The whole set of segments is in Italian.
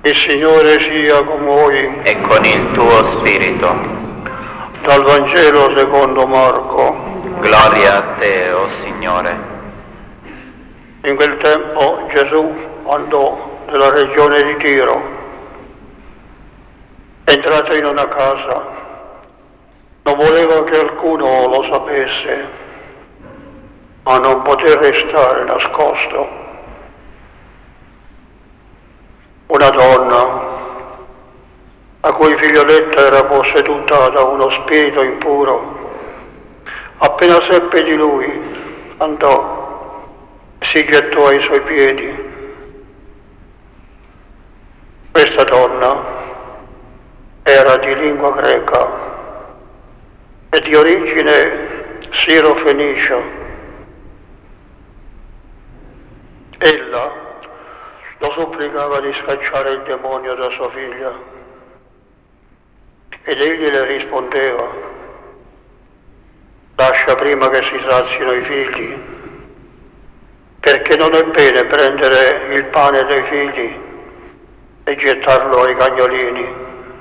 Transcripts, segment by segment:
Il Signore sia con voi. E con il tuo spirito. Dal Vangelo secondo Marco. Gloria a te, o Signore. In quel tempo Gesù andò nella regione di Tiro. Entrato in una casa, non voleva che alcuno lo sapesse, ma non poté restare nascosto. Una donna, a cui figlioletta era posseduta da uno spirito impuro, appena seppe di lui, andò e si gettò ai suoi piedi. Questa donna era di lingua greca e di origine siro-fenicia. Ella lo supplicava di scacciare il demonio da sua figlia ed egli le rispondeva: lascia prima che si sazino i figli, perché non è bene prendere il pane dei figli e gettarlo ai cagnolini.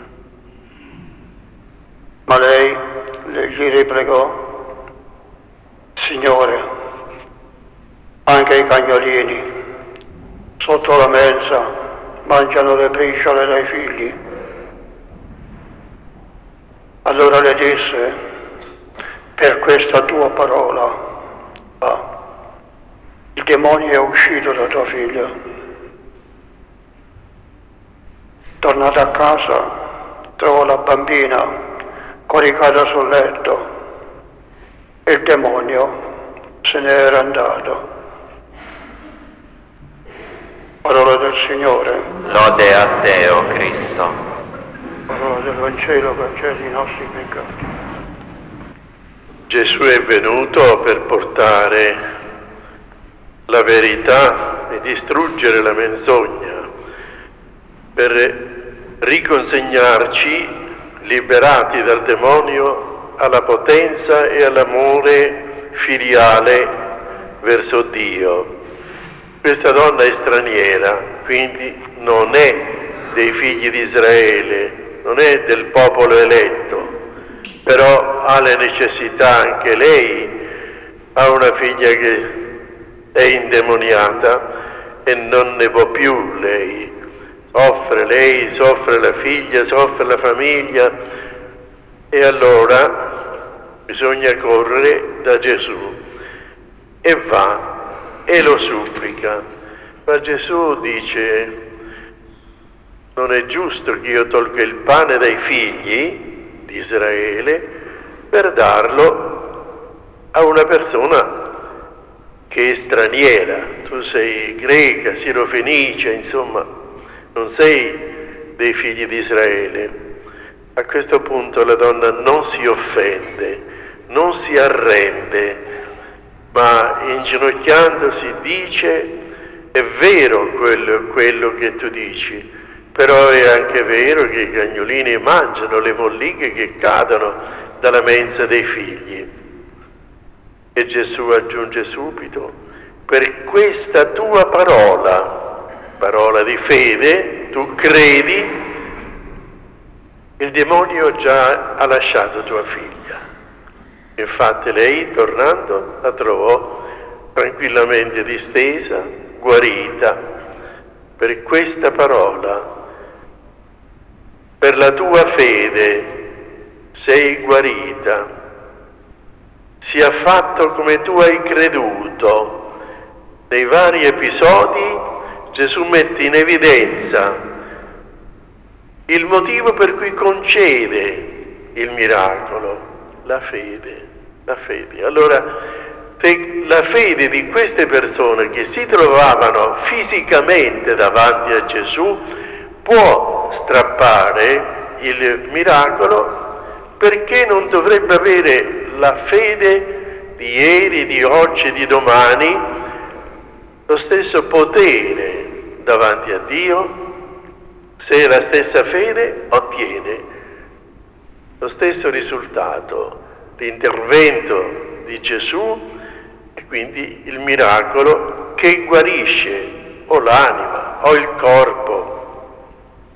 Ma lei gli replicò: Signore, anche i cagnolini sotto la mensa mangiano le briciole dai figli. Allora le disse: per questa tua parola il demonio è uscito da tua figlia. Tornata a casa, trovò la bambina coricata sul letto e il demonio se ne era andato. Parola del Signore. Lode a te, o Cristo. Parola del Vangelo, cancella i nostri peccati. Gesù è venuto per portare la verità e distruggere la menzogna, per riconsegnarci, liberati dal demonio, alla potenza e all'amore filiale verso Dio. Questa donna è straniera, quindi non è dei figli di Israele, non è del popolo eletto, però ha le necessità anche lei, ha una figlia che è indemoniata e non ne può più lei, soffre la figlia, soffre la famiglia, e allora bisogna correre da Gesù e va e lo supplica. Ma Gesù dice: non è giusto che io tolga il pane dai figli di Israele per darlo a una persona che è straniera. Tu sei greca, sirofenicia, insomma, non sei dei figli di Israele. A questo punto la donna non si offende, non si arrende, ma inginocchiandosi dice: è vero quello che tu dici, però è anche vero che i cagnolini mangiano le molliche che cadono dalla mensa dei figli. E Gesù aggiunge subito: per questa tua parola di fede, tu credi, il demonio già ha lasciato tua figlia. Infatti lei, tornando, la trovò tranquillamente distesa, guarita. Per questa parola, per la tua fede, sei guarita. Sia fatto come tu hai creduto. Nei vari episodi Gesù mette in evidenza il motivo per cui concede il miracolo, la fede. Allora, la fede di queste persone che si trovavano fisicamente davanti a Gesù può strappare il miracolo, perché non dovrebbe avere la fede di ieri, di oggi, di domani, lo stesso potere davanti a Dio, se la stessa fede ottiene lo stesso risultato, l'intervento di Gesù e quindi il miracolo che guarisce o l'anima o il corpo.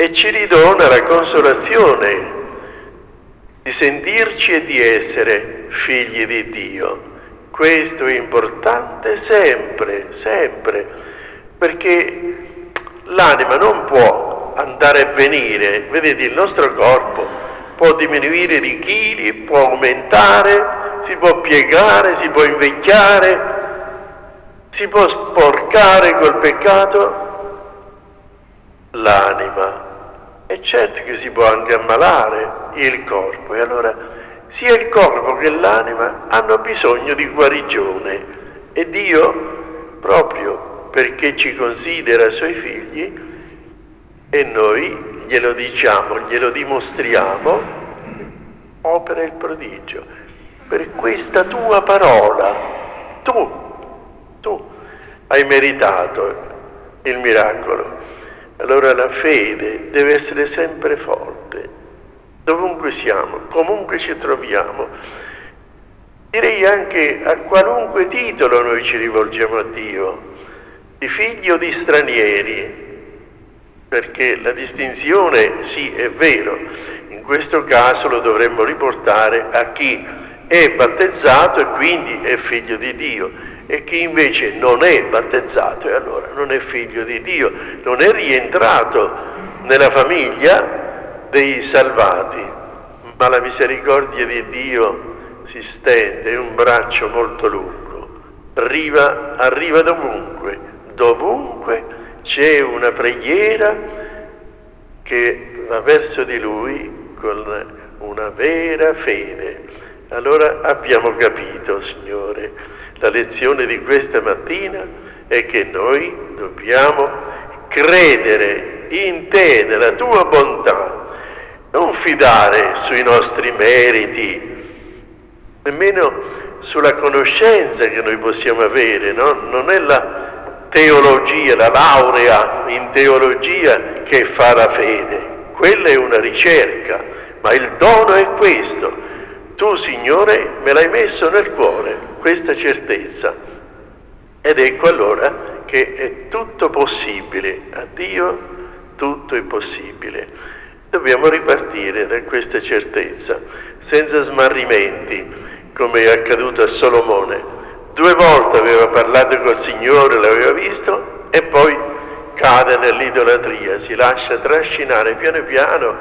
e ci ridona la consolazione di sentirci e di essere figli di Dio. Questo è importante sempre, sempre, perché l'anima non può andare e venire. Vedete, il nostro corpo può diminuire di chili, può aumentare, si può piegare, si può invecchiare, si può sporcare col peccato. L'anima, è certo che si può anche ammalare il corpo, e allora sia il corpo che l'anima hanno bisogno di guarigione, e Dio, proprio perché ci considera suoi figli, e noi glielo diciamo, glielo dimostriamo, opera il prodigio. Per questa tua parola tu hai meritato il miracolo. Allora la fede deve essere sempre forte, dovunque siamo, comunque ci troviamo. Direi anche a qualunque titolo noi ci rivolgiamo a Dio, di figli o di stranieri, perché la distinzione, sì, è vero, in questo caso lo dovremmo riportare a chi è battezzato e quindi è figlio di Dio, e chi invece non è battezzato e allora non è figlio di Dio, non è rientrato nella famiglia dei salvati. Ma la misericordia di Dio si stende, è un braccio molto lungo, arriva dovunque c'è una preghiera che va verso di Lui con una vera fede. Allora abbiamo capito, Signore, la lezione di questa mattina è che noi dobbiamo credere in Te, nella Tua bontà, non fidare sui nostri meriti, nemmeno sulla conoscenza che noi possiamo avere, no? Non è la teologia, la laurea in teologia che fa la fede, quella è una ricerca, ma il dono è questo. Tu, Signore, me l'hai messo nel cuore, questa certezza. Ed ecco allora che è tutto possibile. A Dio tutto è possibile. Dobbiamo ripartire da questa certezza, senza smarrimenti, come è accaduto a Solomone. 2 volte aveva parlato col Signore, l'aveva visto, e poi cade nell'idolatria, si lascia trascinare piano piano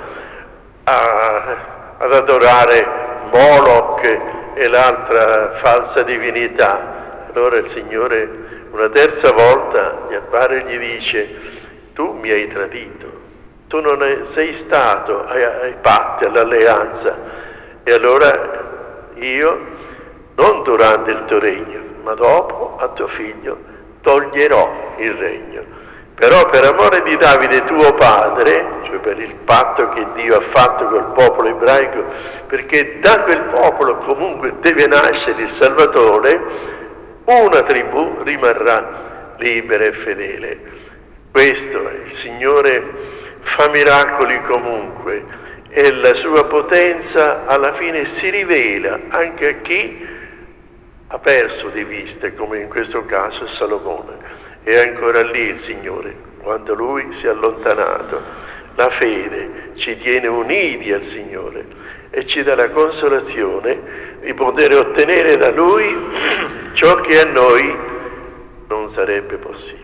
ad adorare Moloch e l'altra falsa divinità. Allora il Signore una terza volta gli appare e gli dice: tu mi hai tradito, tu non sei stato ai patti, all'alleanza, e allora io, non durante il tuo regno, ma dopo a tuo figlio toglierò il regno. Però per amore di Davide tuo padre, cioè per il patto che Dio ha fatto col popolo ebraico, perché da quel popolo comunque deve nascere il Salvatore, una tribù rimarrà libera e fedele. Questo è, il Signore fa miracoli comunque, e la sua potenza alla fine si rivela anche a chi ha perso di vista, come in questo caso Salomone. È ancora lì il Signore, quando Lui si è allontanato. La fede ci tiene uniti al Signore e ci dà la consolazione di poter ottenere da Lui ciò che a noi non sarebbe possibile.